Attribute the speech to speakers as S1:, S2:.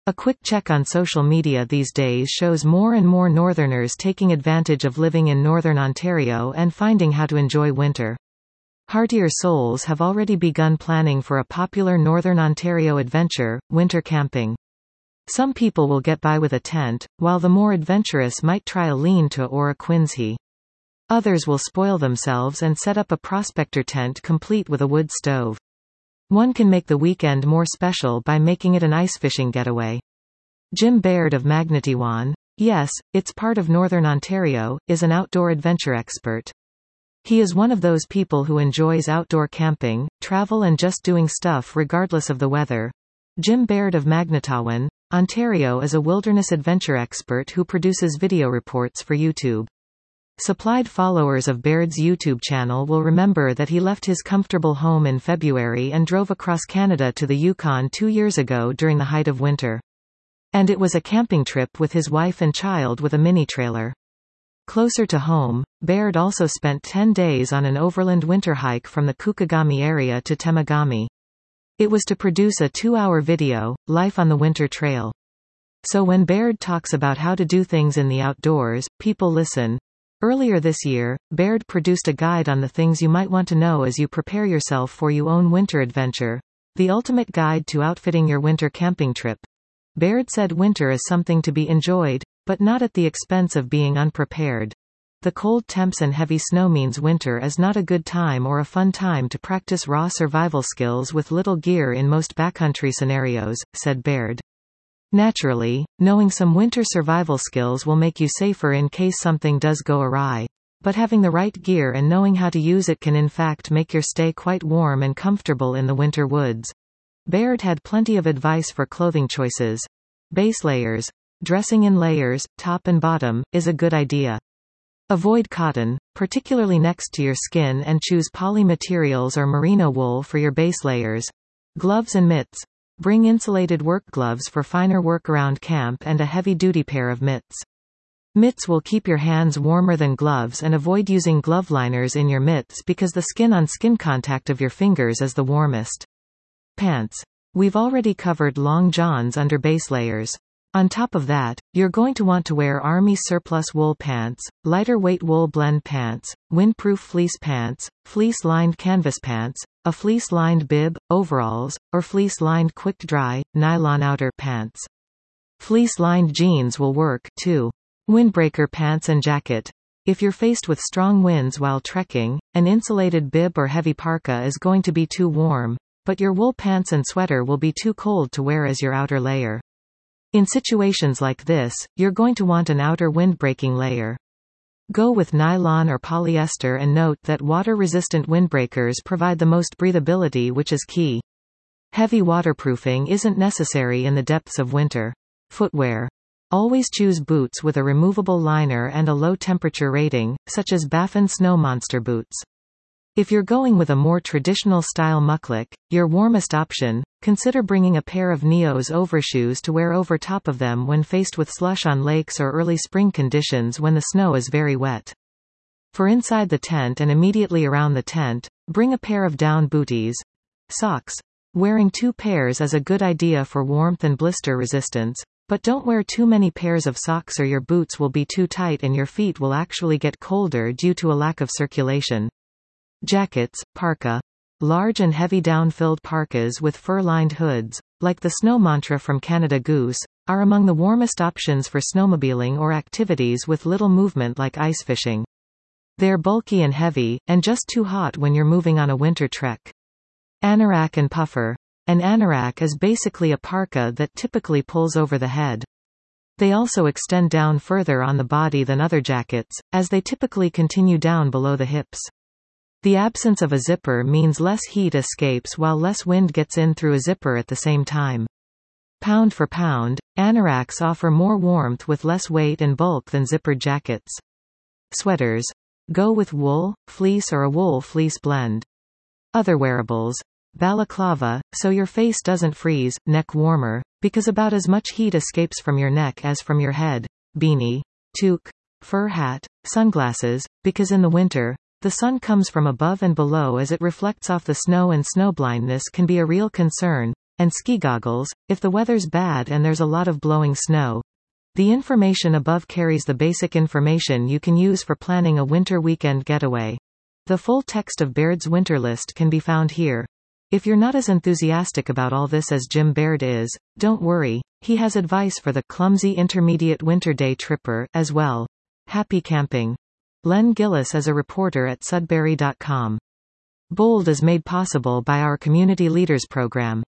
S1: A quick check on social media these days shows more and more Northerners taking advantage of living in Northern Ontario and finding how to enjoy winter. Heartier souls have already begun planning for a popular Northern Ontario adventure, winter camping. Some people will get by with a tent, while the more adventurous might try a lean-to or a quinzhee. Others will spoil themselves and set up a prospector tent complete with a wood stove. One can make the weekend more special by making it an ice fishing getaway. Jim Baird of Magnitiwan, yes, it's part of Northern Ontario, is an outdoor adventure expert. He is one of those people who enjoys outdoor camping, travel and just doing stuff regardless of the weather. Jim Baird of Magnetawan, Ontario is a wilderness adventure expert who produces video reports for YouTube. Supplied followers of Baird's YouTube channel will remember that he left his comfortable home in February and drove across Canada to the Yukon 2 years ago during the height of winter. And it was a camping trip with his wife and child with a mini-trailer. Closer to home, Baird also spent 10 days on an overland winter hike from the Kukagami area to Temagami. It was to produce a 2-hour video, Life on the Winter Trail. So when Baird talks about how to do things in the outdoors, people listen. Earlier this year, Baird produced a guide on the things you might want to know as you prepare yourself for your own winter adventure. The ultimate guide to outfitting your winter camping trip. Baird said winter is something to be enjoyed, but not at the expense of being unprepared. The cold temps and heavy snow means winter is not a good time or a fun time to practice raw survival skills with little gear in most backcountry scenarios, said Baird. Naturally, knowing some winter survival skills will make you safer in case something does go awry. But having the right gear and knowing how to use it can in fact make your stay quite warm and comfortable in the winter woods. Baird had plenty of advice for clothing choices. Base layers. Dressing in layers, top and bottom, is a good idea. Avoid cotton, particularly next to your skin, and choose poly materials or merino wool for your base layers. Gloves and mitts. Bring insulated work gloves for finer work around camp and a heavy-duty pair of mitts. Mitts will keep your hands warmer than gloves, and avoid using glove liners in your mitts because the skin-on-skin contact of your fingers is the warmest. Pants. We've already covered long johns under base layers. On top of that, you're going to want to wear Army surplus wool pants, lighter weight wool blend pants, windproof fleece pants, fleece-lined canvas pants, a fleece-lined bib, overalls, or fleece-lined quick-dry, nylon outer pants. Fleece-lined jeans will work, too. Windbreaker pants and jacket. If you're faced with strong winds while trekking, an insulated bib or heavy parka is going to be too warm, but your wool pants and sweater will be too cold to wear as your outer layer. In situations like this, you're going to want an outer windbreaking layer. Go with nylon or polyester and note that water-resistant windbreakers provide the most breathability, which is key. Heavy waterproofing isn't necessary in the depths of winter. Footwear. Always choose boots with a removable liner and a low temperature rating, such as Baffin Snow Monster boots. If you're going with a more traditional style muckluck, your warmest option, consider bringing a pair of Neos overshoes to wear over top of them when faced with slush on lakes or early spring conditions when the snow is very wet. For inside the tent and immediately around the tent, bring a pair of down booties. Socks. Wearing 2 pairs is a good idea for warmth and blister resistance, but don't wear too many pairs of socks or your boots will be too tight and your feet will actually get colder due to a lack of circulation. Jackets, parka. Large and heavy down-filled parkas with fur-lined hoods, like the Snow Mantra from Canada Goose, are among the warmest options for snowmobiling or activities with little movement like ice fishing. They're bulky and heavy, and just too hot when you're moving on a winter trek. Anorak and puffer. An anorak is basically a parka that typically pulls over the head. They also extend down further on the body than other jackets, as they typically continue down below the hips. The absence of a zipper means less heat escapes while less wind gets in through a zipper at the same time. Pound for pound, anoraks offer more warmth with less weight and bulk than zippered jackets. Sweaters. Go with wool, fleece or a wool-fleece blend. Other wearables. Balaclava, so your face doesn't freeze, neck warmer, because about as much heat escapes from your neck as from your head. Beanie. Toque. Fur hat. Sunglasses, because in the winter, the sun comes from above and below as it reflects off the snow and snowblindness can be a real concern, and ski goggles, if the weather's bad and there's a lot of blowing snow. The information above carries the basic information you can use for planning a winter weekend getaway. The full text of Baird's winter list can be found here. If you're not as enthusiastic about all this as Jim Baird is, don't worry, he has advice for the clumsy intermediate winter day tripper as well. Happy camping. Len Gillis is a reporter at Sudbury.com. Bold is made possible by our Community Leaders program.